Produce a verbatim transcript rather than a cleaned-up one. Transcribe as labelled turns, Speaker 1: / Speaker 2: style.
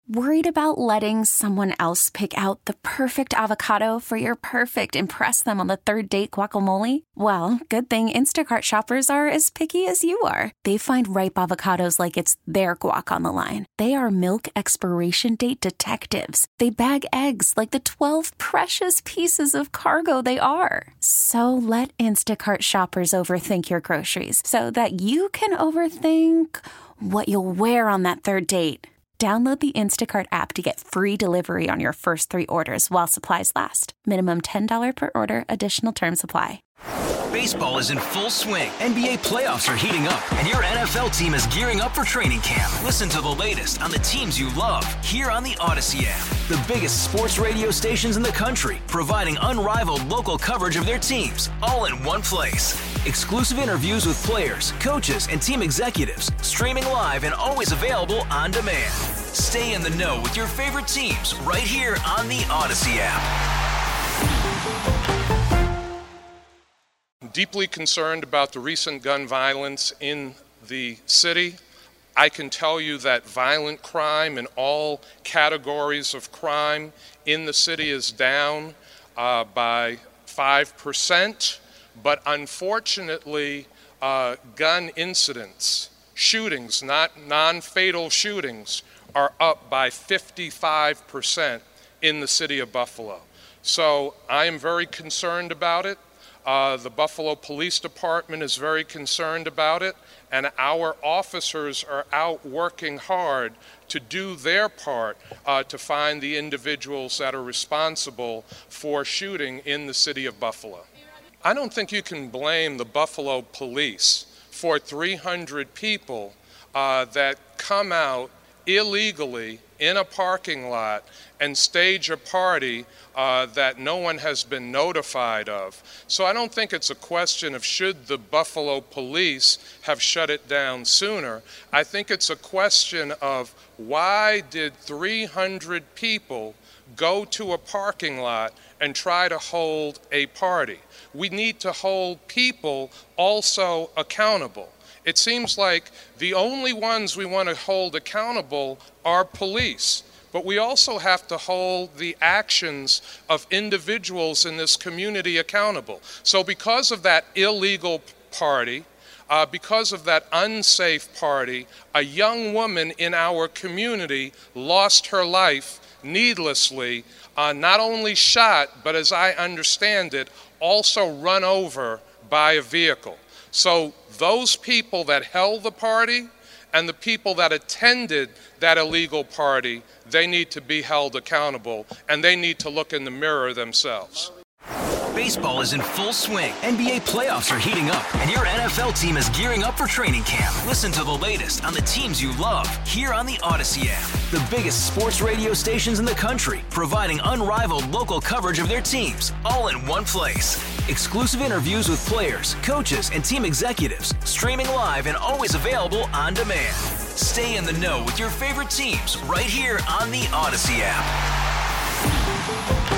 Speaker 1: Worried about letting someone else pick out the perfect avocado for your perfect impress them on the third date guacamole? Well, good thing Instacart shoppers are as picky as you are. They find ripe avocados like it's their guac on the line. They are milk expiration date detectives. They bag eggs like the twelve precious pieces of cargo they are. So let Instacart shoppers overthink your groceries so that you can overthink what you'll wear on that third date. Download the Instacart app to get free delivery on your first three orders while supplies last. Minimum ten dollars per order. Additional terms apply.
Speaker 2: Baseball is in full swing. N B A playoffs are heating up, and your N F L team is gearing up for training camp. Listen to the latest on the teams you love here on the Odyssey app. The biggest sports radio stations in the country, providing unrivaled local coverage of their teams, all in one place. Exclusive interviews with players, coaches, and team executives, streaming live and always available on demand. Stay in the know with your favorite teams right here on the Odyssey app.
Speaker 3: Deeply concerned about the recent gun violence in the city. I can tell you that violent crime in all categories of crime in the city is down uh, by five percent, but unfortunately, uh, gun incidents, shootings, not non-fatal shootings, are up by fifty-five percent in the city of Buffalo. So I am very concerned about it. Uh, the Buffalo Police Department is very concerned about it, and our officers are out working hard to do their part uh, to find the individuals that are responsible for shooting in the city of Buffalo. I don't think you can blame the Buffalo Police for three hundred people uh, that come out illegally in a parking lot and stage a party uh, that no one has been notified of. So I don't think it's a question of should the Buffalo Police have shut it down sooner. I think it's a question of why did three hundred people go to a parking lot and try to hold a party? We need to hold people also accountable. It seems like the only ones we want to hold accountable are police, but we also have to hold the actions of individuals in this community accountable. So because of that illegal party, uh, because of that unsafe party, a young woman in our community lost her life needlessly, uh, not only shot, but as I understand it, also run over by a vehicle. So those people that held the party and the people that attended that illegal party, they need to be held accountable, and they need to look in the mirror themselves.
Speaker 2: Baseball is in full swing. N B A playoffs are heating up, and your N F L team is gearing up for training camp. Listen to the latest on the teams you love here on the Odyssey app. The biggest sports radio stations in the country, providing unrivaled local coverage of their teams, all in one place. Exclusive interviews with players, coaches, and team executives, streaming live and always available on demand. Stay in the know with your favorite teams right here on the Odyssey app.